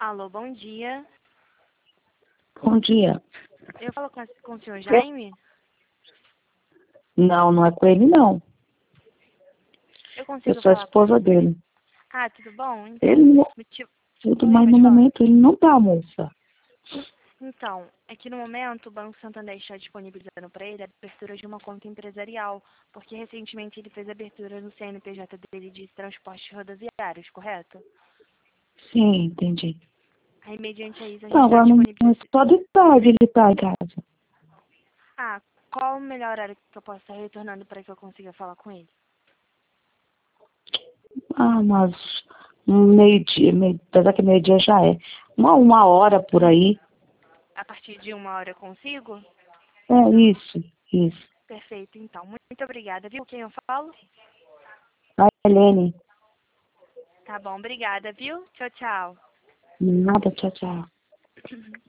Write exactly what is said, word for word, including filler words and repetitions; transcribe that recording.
Alô, bom dia. Bom dia. Eu falo com, a- com o senhor Jaime? Não, não é com ele, não. Eu Eu consigo sou a falar com... esposa dele. Ah, tudo bom? Então, Ele não, motivo... tudo, Oi, mas pode no falar. momento ele não tá, moça. Então, é que no momento o Banco Santander está disponibilizando para ele a abertura de uma conta empresarial, porque recentemente ele fez a abertura no C N P J dele de transportes rodoviários, correto? Sim, entendi. Aí, mediante a isso, a gente Então, está agora não, disponibilizando... só de tarde ele tá em casa. Ah, qual o melhor horário que eu posso estar retornando para que eu consiga falar com ele? Ah, mas meio-dia, meio, apesar que meio-dia já é. Uma, uma hora por aí. A partir de uma hora eu consigo? É isso, isso. Perfeito, então. Muito obrigada, viu? Quem eu falo? A Helene, Tá bom, obrigada, viu? Tchau, tchau. nada, tchau, tchau.